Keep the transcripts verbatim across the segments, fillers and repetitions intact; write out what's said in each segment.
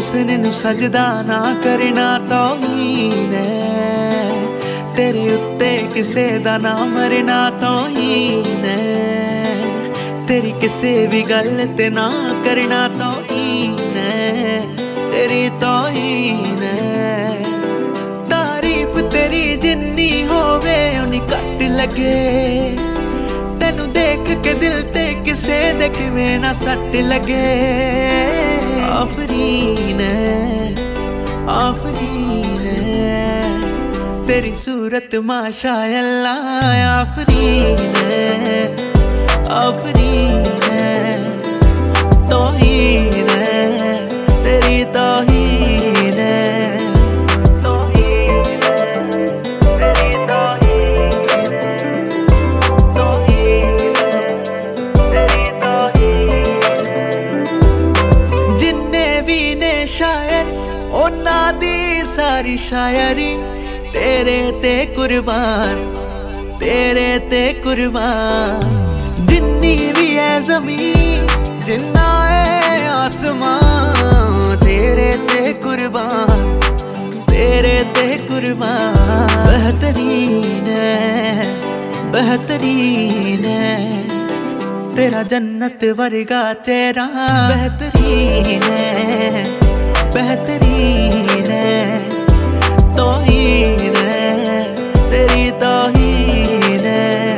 हुस्न नू सजदा ना करना तौहीन है, तेरे उत्ते किसे दा ना मरना तौहीन है, तेरी किसे भी गल ते ना करना तौहीन है, तेरी तौहीन है। तारीफ तेरी जिन्नी होवे उन्नी घट लगे, तेनू देख के दिल ते किसे दे किवें ना सट लगे। आफरीन है, आफरीन है, तेरी सूरत माशाअल्लाह आफरीन है, आफरीन है, तौहीन है, तेरी तौहीन है। शायर ओना दी सारी शायरी तेरे ते कुर्बान, तेरे ते कुर्बान। जिन्नी भी है ज़मीन जिन्ना है आसमान, तेरे ते कुर्बान, तेरे ते कुर्बान। बेहतरीन है, बेहतरीन है, तेरा जन्नत वर्गा चेहरा बेहतरीन है, बेहतरीन है, तौहीन है, तेरी तौहीन है।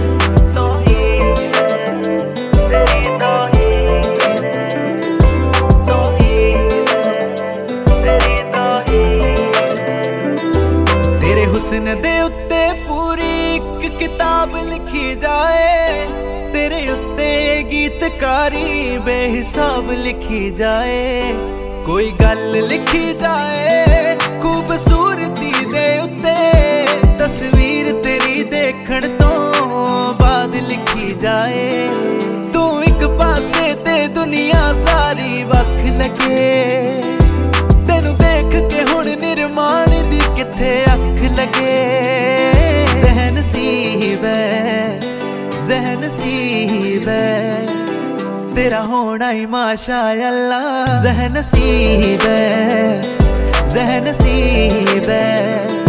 तेरे हुस्न दे उत्ते पूरी एक किताब लिखी जाए, तेरे उत्ते गीतकारी बेहिसाब लिखी जाए। कोई गल लिखी जाए खूबसूरती दे उत्ते, तस्वीर तेरी देखण तो बाद लिखी जाए। तू एक पासे ते दुनिया सारी वख लगे, तेनू देख के हुण निर्माण दी किथे अख लगे। ज़हन नसीब है, ज़हन नसीब है, तेरा होना ही माशाअल्लाह ज़हन नसीब है, ज़हन नसीब है।